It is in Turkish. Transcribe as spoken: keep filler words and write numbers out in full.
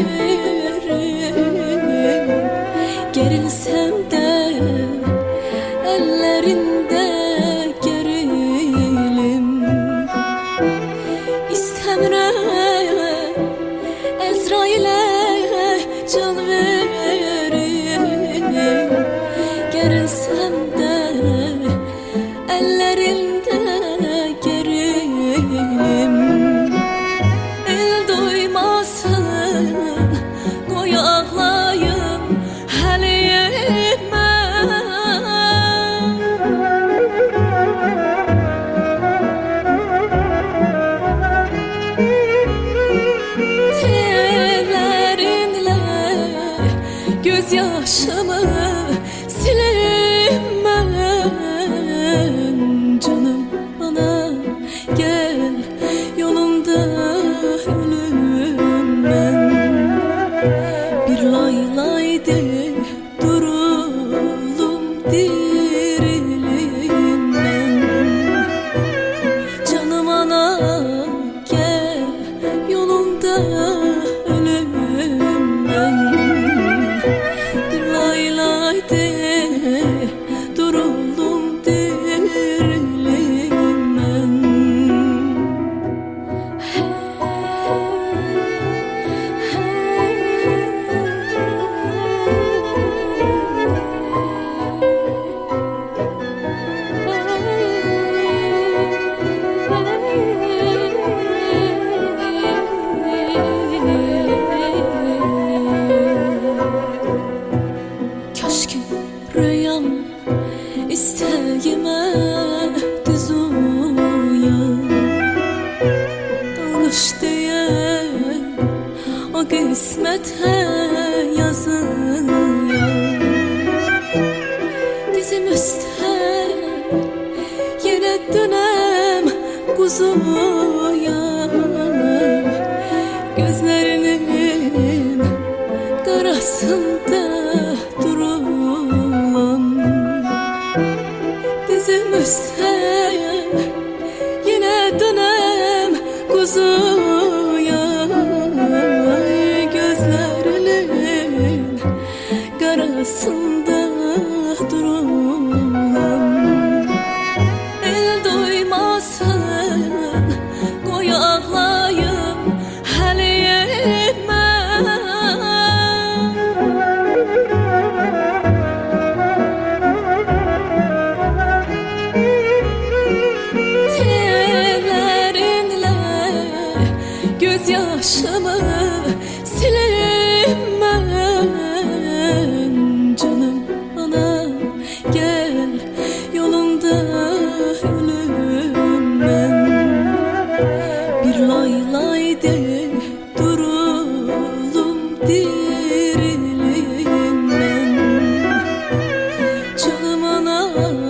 Gerilsem de ellerinde gerilim. İstəmirəm Əzrailə can verim. Gerilsem de ellerinde gerilim. El doymasın qoy ağlayım həliyimə. Tellerinlə göz yaşımı sileyim mən. Canım bana gel, yolunda ölüm ben. Bir lay lay de durulum dirilim ben. Canım ana gel, yolunda ölüm ben. Bir lay lay de durulum dirilim ben. Kaşki rüyam isteğime düz uyan. Dalgıç diye o kısmete yazıyor. Dizim üstte yine dönem kuzuya. Gözlerinin karasında durulam. Dizim üstte yine dönem kuzuya. Gözlerinin karasında durulam. El doymasın qoy ağlayım həliyimə. Tellerinlə göz yaşımı sileyim mən. Canım ana gel, yolunda ölüm ben. Bir lay lay de durulum dirilim ben. Canım ana